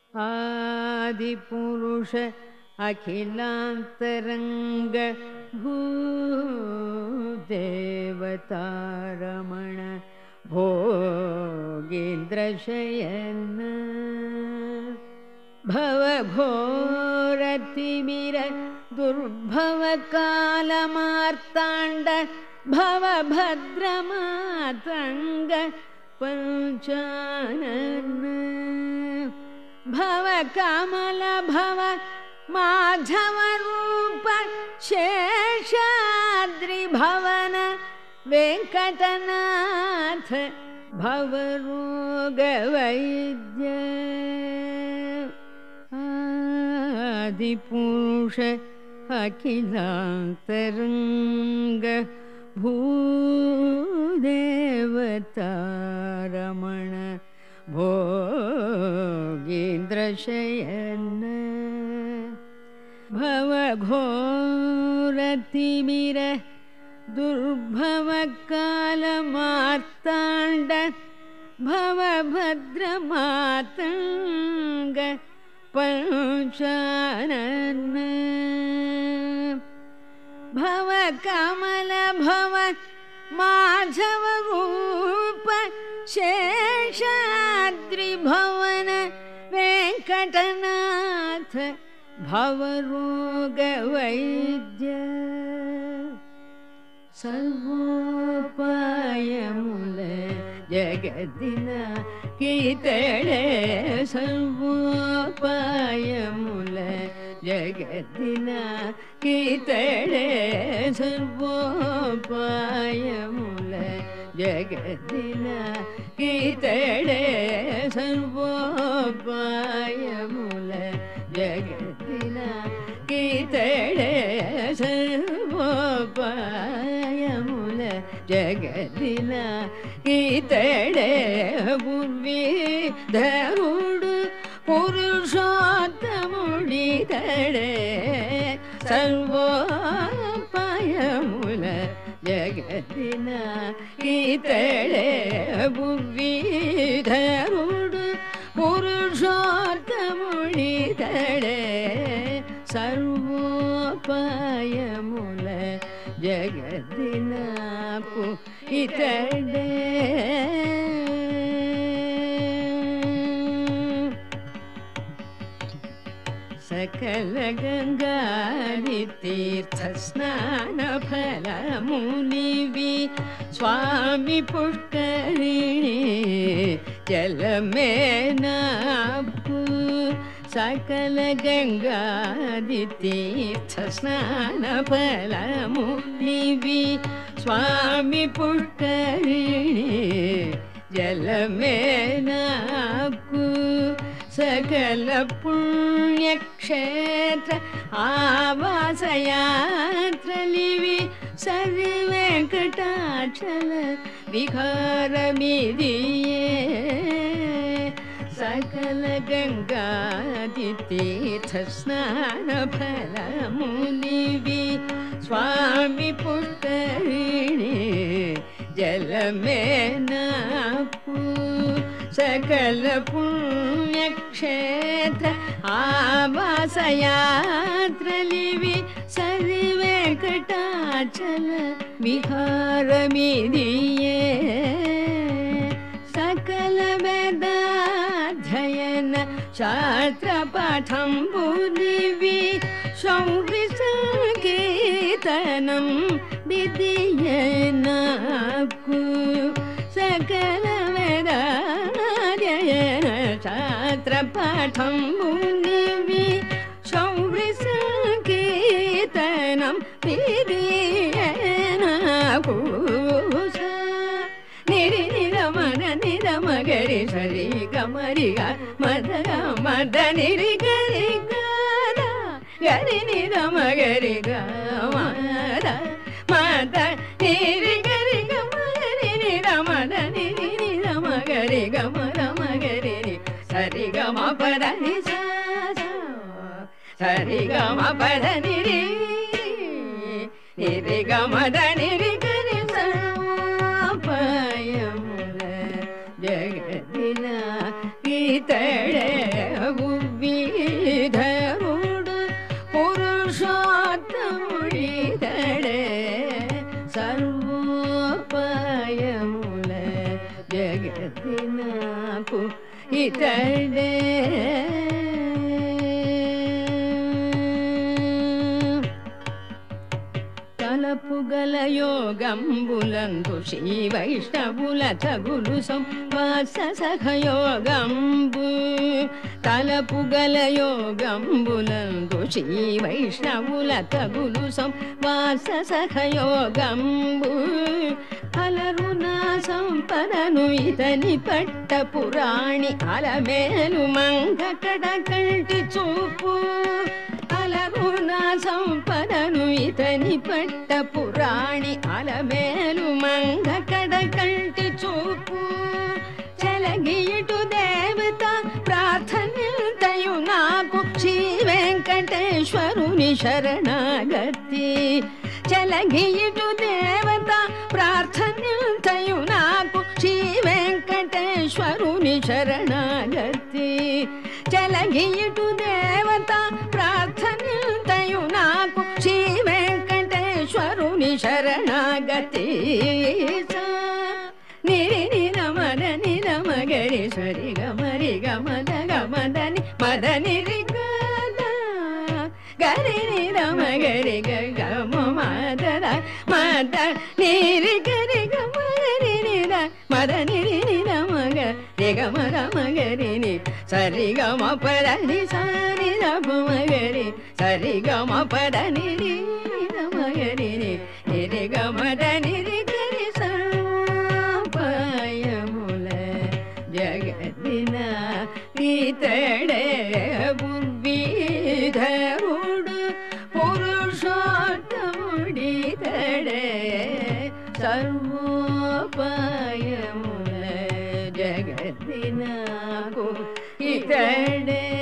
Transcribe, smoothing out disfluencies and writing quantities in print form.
आदिपुरुष अखिलान्तरंग भूदेवतारमण भोगीन्द्रशयन भवघोरतिमिर दुर्भवकालमार्ताण्ड भवभद्रमातङ्ग पंचानन भव कमल भव माधव रूप शेषाद्रि भवन वेंकटनाथ भव रोग वैद्य आदिपुरुष अखिलान्तरंग भूदेवतारमण भोगीन्द्रशयन भवघोरतिमिर दुर्भवकालमार्ताण्ड भवभद्रमातङ्ग पंचानन भव कमल भव माधव रूप शेषाद्रि भवन वेंकटनाथ भव रोग वैद्य सर्वोपायमूल जगदिन कीतळे सर्वोपायमूल जगदिन कीतळे सर्वोपायमूल जगदिन कीतळे सर्वोपायमूल जगदिन कीतळे सर्वोपायमूल जगदिन कीतळे पूर्वी धरुडु पुरुषोत्तमुडितळे सर्वोपायमूल जगदिन कीतळे पूर्वी धरुडु पुरुषोत्तमुडितळे सर्वोपायमूल जगदिन इतळे सकल गंगादि तीर्थ स्नान फल मुनिवि स्वामी पुष्करिणी जल में नापु सकल गंगादि तीर्थ स्नान फल मुनिवि स्वामी पुष्करिणी जल में नापु सकल पुण्य क्षेत्र आवास यात्रलिवि सरि वेंकटाचल विहार मिदिये सकल गंगादि तीर्थ स्नान फल मुनिवि स्वामी पुष्करिणी जल में नापु सकल पुण्य क्षेत्र आवास यात्रलिवि सरि वेंकटाचल विहार मिदिये सकल वेदाध्ययन शास्त्र पाठं बुद्धिवि शौरि संकीर्तनं विधिये नाकु सकल वेदाध्ययन शास्त्र पाठं बुद्धिवि शौरि संकीर्तनं विधिये नाकु निरमगरि सरि गमरि मद मद निरि गरि गरि निरमगरि गमद मद निरि गरि गमरि निरमद निरि निरमगरि गमरमगरि सरि गम पद नि सरि गम पद निरि निरि गमद निरि गरि सर्वोपायमूल जगदिन कीतळे ఇతడే తలపుగల యోగంబులందు శ్రీ వైష్ణవుల తగులు సంవాస సహయోగంబు తలపుగల యోగంబులందు శ్రీ వైష్ణవుల తగులు సంవాస సహయోగంబు అలరునా సంపదను ఇతని పట్ట పురాణి అలమేలు మంగ కడకంటి చూపు అలరునా సంపదను ఇతని పట్ట పురాణి అలమేలు మంగ కడకంటి చూపు చెలగియుటు దేవత ప్రార్థనయు నాకు శ్రీ వెంకటేశ్వరుని శరణాగతి చెలగియుటు దేవత ప్రార్థనయు నాకు శ్రీ వెంకటేశ్వరుని శరణాగతి చెలగియుటు దేవత ప్రార్థనయు నాకు శ్రీ వెంకటేశ్వరుని శరణాగతి నిరి నిరమద నిరమగరి సరి గమరి గమద గమదని మదని గరి నిరమగరి గమ మదర మద నిరి గరి గమరి నిర మద నిరి నిరమగ రిగమ రమగరి ని సరి గమ పద ని సరి రమగరి సరి గమ పద నిరి రమగరి ని నిరి గమద నిరి గరి సర్వపాయముల జగదిన ఇతడే బుర్వీధరుడు పురుషోత్తముడితడే సర్వోపాయముల జగదినకు ఇతడే